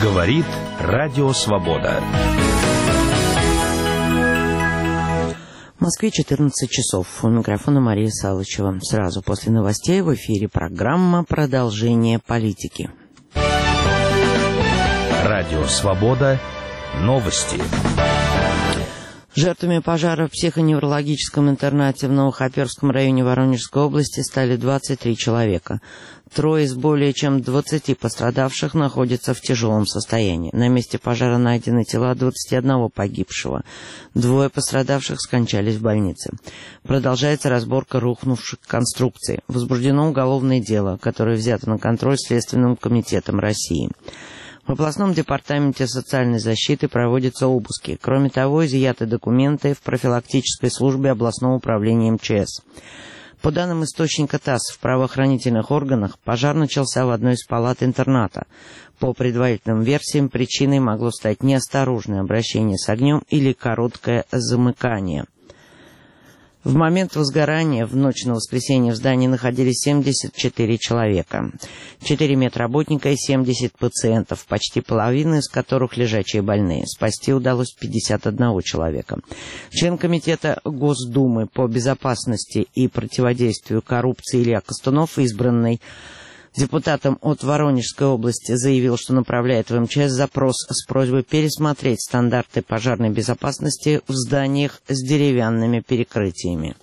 Говорит Радио Свобода. В Москве 14 часов. У микрофона Мария Салычева. Сразу после новостей в эфире программа «Продолжение политики». Радио Свобода. Новости. Жертвами пожара в психоневрологическом интернате в Новохоперском районе Воронежской области стали 23 человека. Трое из более чем 20 пострадавших находятся в тяжелом состоянии. На месте пожара найдены тела 21 погибшего. Двое пострадавших скончались в больнице. Продолжается разборка рухнувших конструкций. Возбуждено уголовное дело, которое взято на контроль Следственным комитетом России. В областном департаменте социальной защиты проводятся обыски. Кроме того, изъяты документы в профилактической службе областного управления МЧС. По данным источника ТАСС, в правоохранительных органах пожар начался в одной из палат интерната. По предварительным версиям, причиной могло стать неосторожное обращение с огнем или короткое замыкание. В момент возгорания в ночь на воскресенье в здании находились 74 человека. 4 медработника и 70 пациентов, почти половина из которых лежачие больные. Спасти удалось 51 человека. Член комитета Госдумы по безопасности и противодействию коррупции Илья Костунов, избранный депутатом от Воронежской области, заявил, что направляет в МЧС запрос с просьбой пересмотреть стандарты пожарной безопасности в зданиях с деревянными перекрытиями.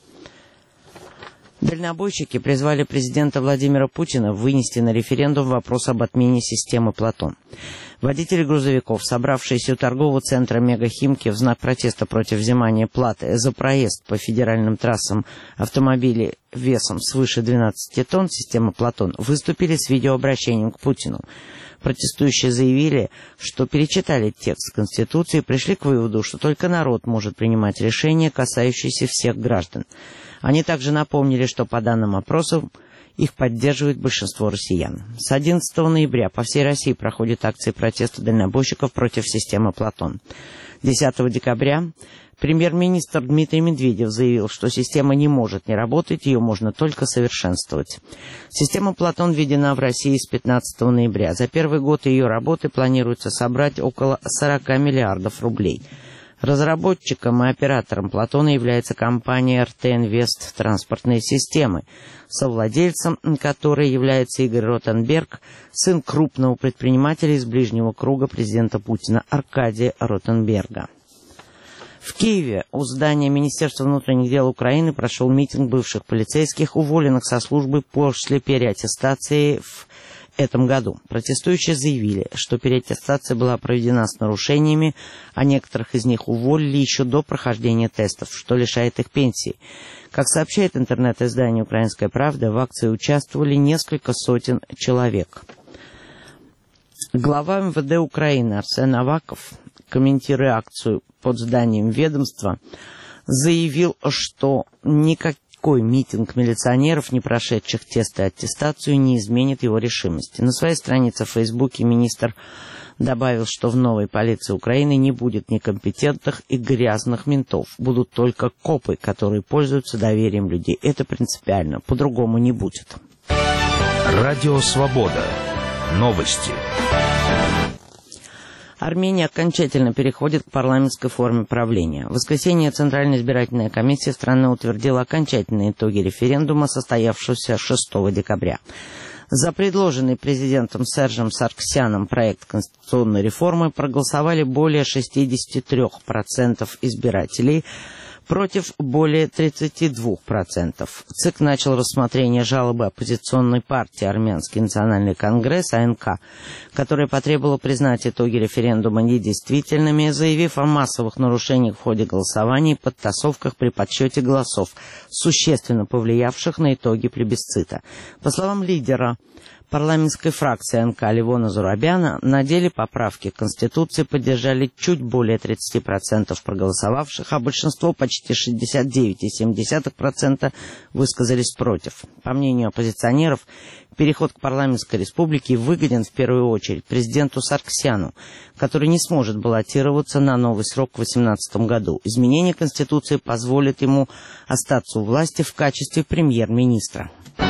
Дальнобойщики призвали президента Владимира Путина вынести на референдум вопрос об отмене системы «Платон». Водители грузовиков, собравшиеся у торгового центра «Мегахимки» в знак протеста против взимания платы за проезд по федеральным трассам автомобилей весом свыше 12 тонн системы «Платон», выступили с видеообращением к Путину. Протестующие заявили, что перечитали текст Конституции и пришли к выводу, что только народ может принимать решения, касающиеся всех граждан. Они также напомнили, что по данным опросов их поддерживает большинство россиян. С 11 ноября по всей России проходят акции протеста дальнобойщиков против системы «Платон». 10 декабря премьер-министр Дмитрий Медведев заявил, что система не может не работать, ее можно только совершенствовать. Система «Платон» введена в России с 15 ноября. За первый год ее работы планируется собрать около 40 миллиардов рублей. Разработчиком и оператором «Платона» является компания РТ Инвест Транспортные системы, совладельцем которой является Игорь Ротенберг, сын крупного предпринимателя из ближнего круга президента Путина Аркадия Ротенберга. В Киеве у здания Министерства внутренних дел Украины прошел митинг бывших полицейских, уволенных со службы после переаттестации в этом году. Протестующие заявили, что переаттестация была проведена с нарушениями, а некоторых из них уволили еще до прохождения тестов, что лишает их пенсии. Как сообщает интернет-издание «Украинская правда», в акции участвовали несколько сотен человек. Глава МВД Украины Арсен Аваков, комментируя акцию под зданием ведомства, заявил, что никакой митинг милиционеров, не прошедших тест и аттестацию, не изменит его решимости. На своей странице в Фейсбуке министр добавил, что в новой полиции Украины не будет некомпетентных и грязных ментов. Будут только копы, которые пользуются доверием людей. Это принципиально. По-другому не будет. Радио Свобода. Новости. Армения окончательно переходит к парламентской форме правления. В воскресенье Центральная избирательная комиссия страны утвердила окончательные итоги референдума, состоявшегося 6 декабря. За предложенный президентом Сержем Сарксяном проект конституционной реформы проголосовали более 63% избирателей, против более 32%. ЦИК начал рассмотрение жалобы оппозиционной партии «Армянский национальный конгресс» АНК, которая потребовала признать итоги референдума недействительными, заявив о массовых нарушениях в ходе голосования и подтасовках при подсчете голосов, существенно повлиявших на итоги плебисцита. По словам лидера парламентской фракции АНК Левона Зурабяна, на деле поправки к Конституции поддержали чуть более 30% проголосовавших, а большинство, почти 69,7%, высказались против. По мнению оппозиционеров, переход к парламентской республике выгоден в первую очередь президенту Сарксяну, который не сможет баллотироваться на новый срок в 2018 году. Изменение Конституции позволит ему остаться у власти в качестве премьер-министра.